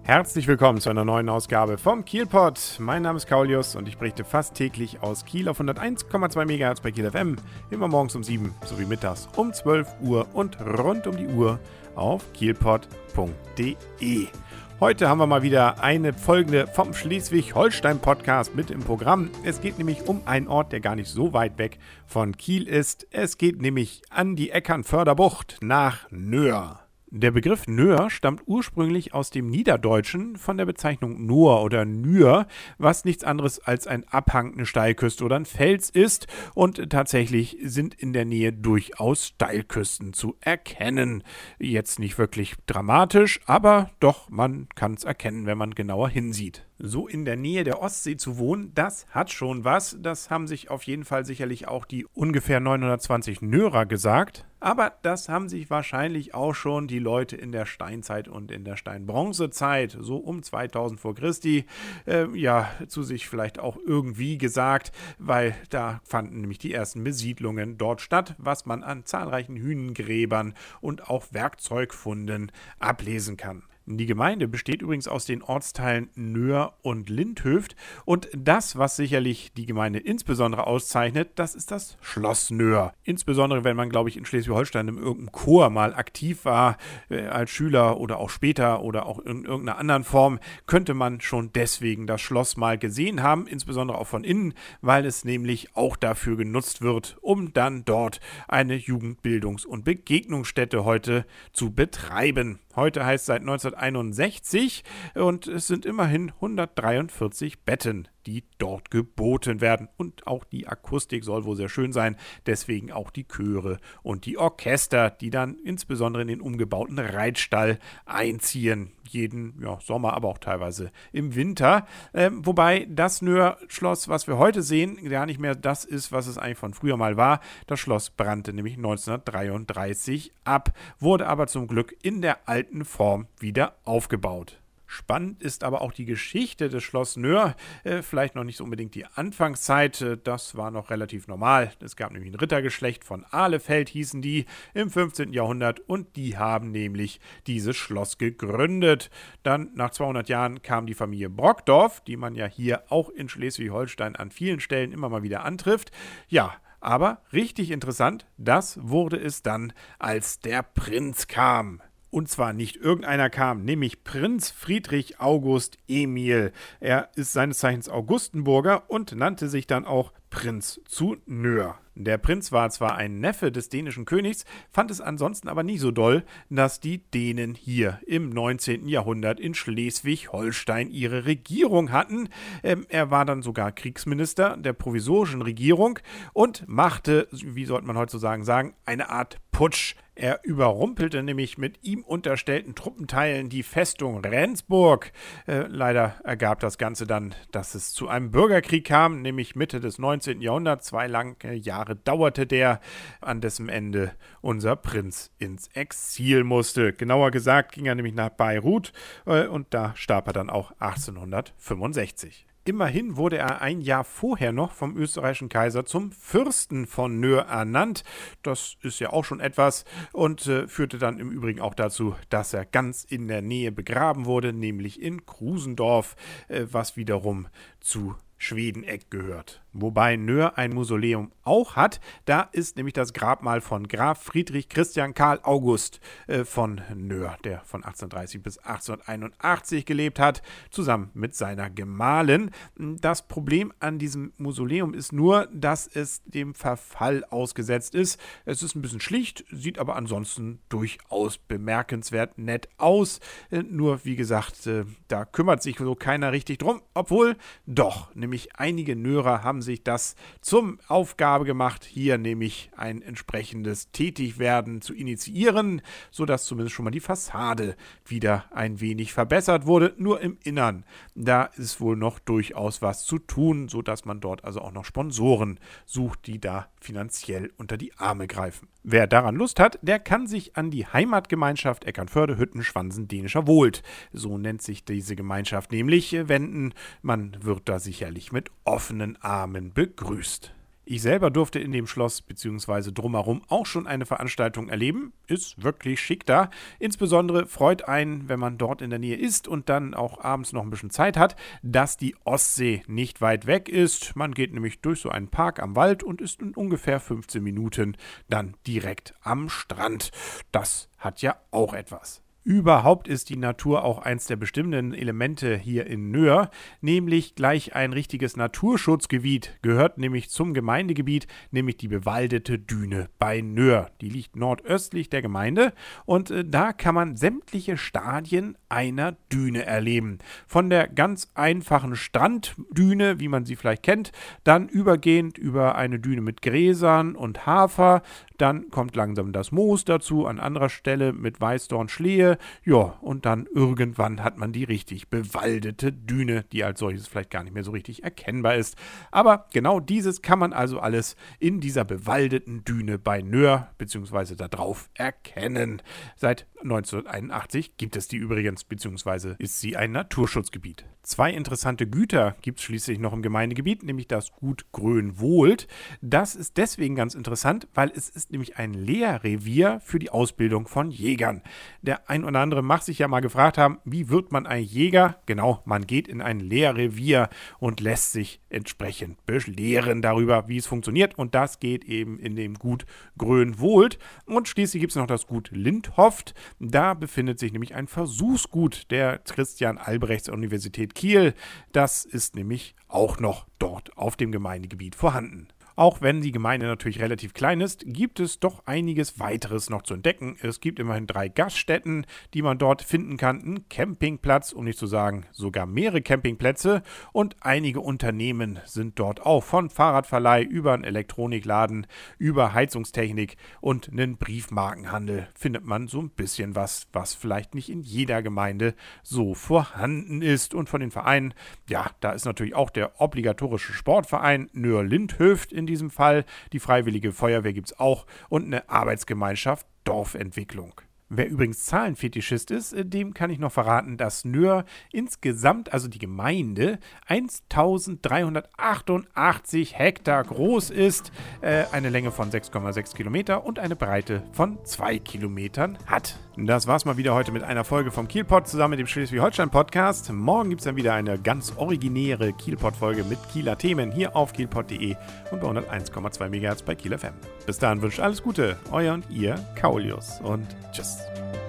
Herzlich willkommen zu einer neuen Ausgabe vom Kielpot. Mein Name ist Kaulius und ich berichte fast täglich aus Kiel auf 101,2 MHz bei Kiel FM, immer morgens um 7 sowie mittags um 12 Uhr und rund um die Uhr auf kielpot.de. Heute haben wir mal wieder eine Folge vom Schleswig-Holstein-Podcast mit im Programm. Es geht nämlich um einen Ort, der gar nicht so weit weg von Kiel ist. Es geht nämlich an die Eckernförder-Bucht nach Nöhr. Der Begriff Nöhr stammt ursprünglich aus dem Niederdeutschen von der Bezeichnung Noor oder Nür, was nichts anderes als ein Abhang, eine Steilküste oder ein Fels ist, und tatsächlich sind in der Nähe durchaus Steilküsten zu erkennen. Jetzt nicht wirklich dramatisch, aber doch, man kann es erkennen, wenn man genauer hinsieht. So in der Nähe der Ostsee zu wohnen, das hat schon was. Das haben sich auf jeden Fall sicherlich auch die ungefähr 920 Nörer gesagt. Aber das haben sich wahrscheinlich auch schon die Leute in der Steinzeit und in der Steinbronzezeit, so um 2000 vor Christi, zu sich vielleicht auch irgendwie gesagt, weil da fanden nämlich die ersten Besiedlungen dort statt, was man an zahlreichen Hünengräbern und auch Werkzeugfunden ablesen kann. Die Gemeinde besteht übrigens aus den Ortsteilen Nöhr und Lindhöft, und das, was sicherlich die Gemeinde insbesondere auszeichnet, das ist das Schloss Nöhr. Insbesondere, wenn man, glaube ich, in Schleswig-Holstein in irgendeinem Chor mal aktiv war, als Schüler oder auch später oder auch in irgendeiner anderen Form, könnte man schon deswegen das Schloss mal gesehen haben, insbesondere auch von innen, weil es nämlich auch dafür genutzt wird, um dann dort eine Jugendbildungs- und Begegnungsstätte heute zu betreiben. Heute heißt es seit 1961 und es sind immerhin 143 Betten, die dort geboten werden. Und auch die Akustik soll wohl sehr schön sein, deswegen auch die Chöre und die Orchester, die dann insbesondere in den umgebauten Reitstall einziehen. Jeden Sommer, aber auch teilweise im Winter. Wobei das Nöhr-Schloss, was wir heute sehen, gar nicht mehr das ist, was es eigentlich von früher mal war. Das Schloss brannte nämlich 1933 ab, wurde aber zum Glück in der alten Form wieder aufgebaut. Spannend ist aber auch die Geschichte des Schloss Nöhr, vielleicht noch nicht so unbedingt die Anfangszeit, das war noch relativ normal. Es gab nämlich ein Rittergeschlecht von Ahlefeld, hießen die, im 15. Jahrhundert, und die haben nämlich dieses Schloss gegründet. Dann nach 200 Jahren kam die Familie Brockdorff, die man ja hier auch in Schleswig-Holstein an vielen Stellen immer mal wieder antrifft. Ja, aber richtig interessant, das wurde es dann, als der Prinz kam. Und zwar nicht irgendeiner kam, nämlich Prinz Friedrich August Emil. Er ist seines Zeichens Augustenburger und nannte sich dann auch Prinz zu Nöhr. Der Prinz war zwar ein Neffe des dänischen Königs, fand es ansonsten aber nie so doll, dass die Dänen hier im 19. Jahrhundert in Schleswig-Holstein ihre Regierung hatten. Er war dann sogar Kriegsminister der provisorischen Regierung und machte, wie sollte man heutzutage sagen, eine Art Putsch. Er überrumpelte nämlich mit ihm unterstellten Truppenteilen die Festung Rendsburg. Leider ergab das Ganze dann, dass es zu einem Bürgerkrieg kam, nämlich Mitte des 19. Jahrhunderts. 2 lange Jahre dauerte der, an dessen Ende unser Prinz ins Exil musste. Genauer gesagt ging er nämlich nach Beirut und da starb er dann auch 1865. Immerhin wurde er ein Jahr vorher noch vom österreichischen Kaiser zum Fürsten von Nöhr ernannt. Das ist ja auch schon etwas und führte dann im Übrigen auch dazu, dass er ganz in der Nähe begraben wurde, nämlich in Krusendorf, was wiederum zu Schwedeneck gehört. Wobei Nöhr ein Mausoleum auch hat, da ist nämlich das Grabmal von Graf Friedrich Christian Karl August von Nöhr, der von 1830 bis 1881 gelebt hat, zusammen mit seiner Gemahlin. Das Problem an diesem Mausoleum ist nur, dass es dem Verfall ausgesetzt ist. Es ist ein bisschen schlicht, sieht aber ansonsten durchaus bemerkenswert nett aus. Nur, wie gesagt, da kümmert sich so keiner richtig drum, obwohl doch, nämlich einige Nörer haben sich das zum Aufgabe gemacht, hier nämlich ein entsprechendes Tätigwerden zu initiieren, sodass zumindest schon mal die Fassade wieder ein wenig verbessert wurde, nur im Innern. Da ist wohl noch durchaus was zu tun, sodass man dort also auch noch Sponsoren sucht, die da finanziell unter die Arme greifen. Wer daran Lust hat, der kann sich an die Heimatgemeinschaft Eckernförde-Hüttenschwansen dänischer Wohlt, so nennt sich diese Gemeinschaft nämlich, wenden. Man wird da sicherlich mit offenen Armen begrüßt. Ich selber durfte in dem Schloss bzw. drumherum auch schon eine Veranstaltung erleben. Ist wirklich schick da. Insbesondere freut einen, wenn man dort in der Nähe ist und dann auch abends noch ein bisschen Zeit hat, dass die Ostsee nicht weit weg ist. Man geht nämlich durch so einen Park am Wald und ist in ungefähr 15 Minuten dann direkt am Strand. Das hat ja auch etwas. Überhaupt ist die Natur auch eins der bestimmenden Elemente hier in Nöhr, nämlich gleich ein richtiges Naturschutzgebiet, gehört nämlich zum Gemeindegebiet, nämlich die bewaldete Düne bei Nöhr. Die liegt nordöstlich der Gemeinde und da kann man sämtliche Stadien einer Düne erleben. Von der ganz einfachen Stranddüne, wie man sie vielleicht kennt, dann übergehend über eine Düne mit Gräsern und Hafer, dann kommt langsam das Moos dazu, an anderer Stelle mit Weißdorn-Schlehe. Ja, und dann irgendwann hat man die richtig bewaldete Düne, die als solches vielleicht gar nicht mehr so richtig erkennbar ist. Aber genau dieses kann man also alles in dieser bewaldeten Düne bei Nöhr bzw. da drauf erkennen. Seit 1981 gibt es die übrigens, bzw. ist sie ein Naturschutzgebiet. 2 interessante Güter gibt es schließlich noch im Gemeindegebiet, nämlich das Gut Grönwohlt. Das ist deswegen ganz interessant, weil es ist nämlich ein Lehrrevier für die Ausbildung von Jägern. Der ein oder andere mag sich ja mal gefragt haben, wie wird man ein Jäger? Genau, man geht in ein Lehrrevier und lässt sich entsprechend belehren darüber, wie es funktioniert. Und das geht eben in dem Gut Grönwohlt. Und schließlich gibt es noch das Gut Lindhoft. Da befindet sich nämlich ein Versuchsgut der Christian-Albrechts-Universität Kiel. Das ist nämlich auch noch dort auf dem Gemeindegebiet vorhanden. Auch wenn die Gemeinde natürlich relativ klein ist, gibt es doch einiges weiteres noch zu entdecken. Es gibt immerhin 3 Gaststätten, die man dort finden kann, einen Campingplatz, um nicht zu sagen sogar mehrere Campingplätze, und einige Unternehmen sind dort auch, von Fahrradverleih über einen Elektronikladen, über Heizungstechnik und einen Briefmarkenhandel findet man so ein bisschen was vielleicht nicht in jeder Gemeinde so vorhanden ist. Und von den Vereinen, ja, da ist natürlich auch der obligatorische Sportverein Nöhr-Lindhöft in diesem Fall. Die Freiwillige Feuerwehr gibt es auch und eine Arbeitsgemeinschaft Dorfentwicklung. Wer übrigens Zahlenfetischist ist, dem kann ich noch verraten, dass Nöhr insgesamt, also die Gemeinde, 1388 Hektar groß ist, eine Länge von 6,6 Kilometer und eine Breite von 2 Kilometern hat. Das war's mal wieder heute mit einer Folge vom Kielpot zusammen mit dem Schleswig-Holstein-Podcast. Morgen gibt's dann wieder eine ganz originäre Kielpot-Folge mit Kieler Themen hier auf kielpot.de und bei 101,2 MHz bei Kiel FM. Bis dahin wünscht alles Gute, euer und ihr Kaulius und tschüss.